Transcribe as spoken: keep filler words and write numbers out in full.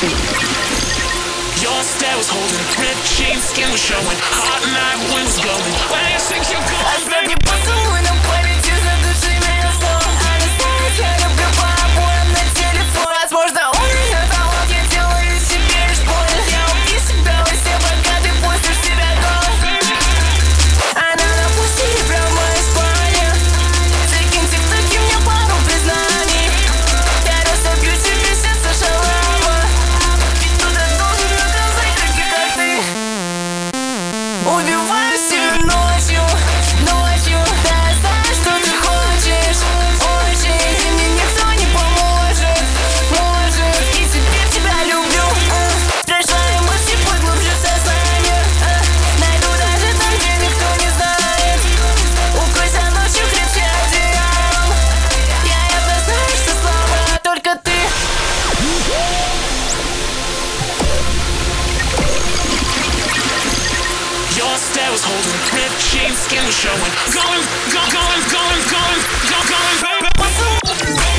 Your stare was holding, ripped jeans, skin was showing, hot night wind was blowing. Where do you think you're going, Оставь поцелуй на памяти, задуши меня снова. Understand, я люблю по обоям на телефон. Возможно, у меня талант, я делаю себе лишь больно. Я убью себя во сне, пока ты пустишь себя голым. Она напусти прямо в мою спальню. Закинь в тиктоке мне пару признаний. Я разобью тебе сердце шалава. Ведь кто-то должен наказать таких, как ты. Убиваю всю ночью, ночью. Да, я знаю, что ты хочешь очень. И мне никто не поможет, может. И теперь тебя люблю. Проживаю мысли поглубже в сознание. Найду даже там, где никто не знает. Укройся ночью крепче одеялом. Я явно знаю, что слабая только ты. Your stare was holding, ripped jeans, skin was showing. Going, go, going, going, going, go, going, baby.